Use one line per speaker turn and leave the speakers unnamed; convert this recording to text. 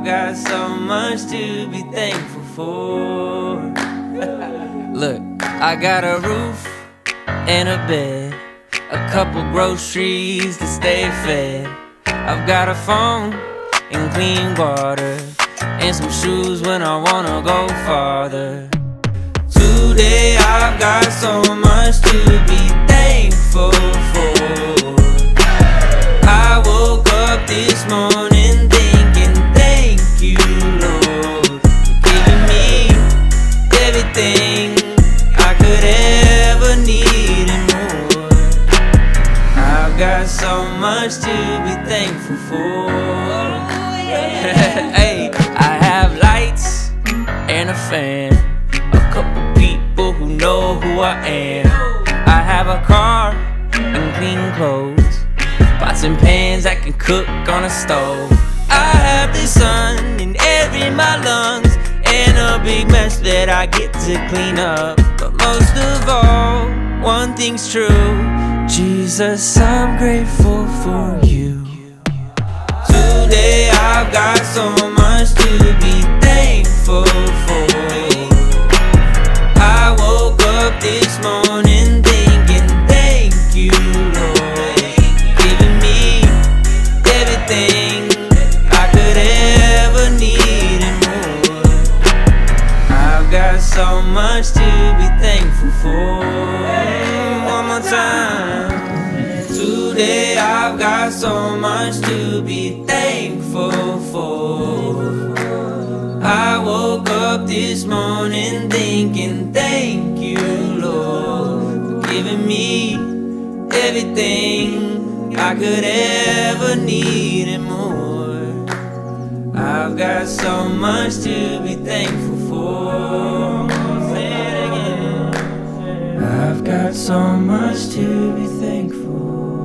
got so much to be thankful for. Look, I got a roof and a bed, a couple groceries to stay fed. I've got a phone and clean water, and some shoes when I wanna go farther. Today I've got so much to be thankful for. I woke up this morning thinking, thank you, Lord, for giving me everything I could ever need and more. I've got so much to be thankful for. Hey, I have lights and a fan, a couple people who know who I am. I have a car and clean clothes, pots and pans I can cook on a stove. I have the sun in every my lungs, and a big mess that I get to clean up. But most of all, one thing's true: Jesus, I'm grateful for you. Today I've got so much to be thankful for. I woke up this morning thinking, thank you, Lord, giving me everything I could ever need and more. I've got so much to be thankful for. One more time. Today I've got so much to be thankful for. I woke up this morning thinking, thank you, Lord, for giving me everything I could ever need and more. I've got so much to be thankful for. Say it again. I've got so much to be thankful.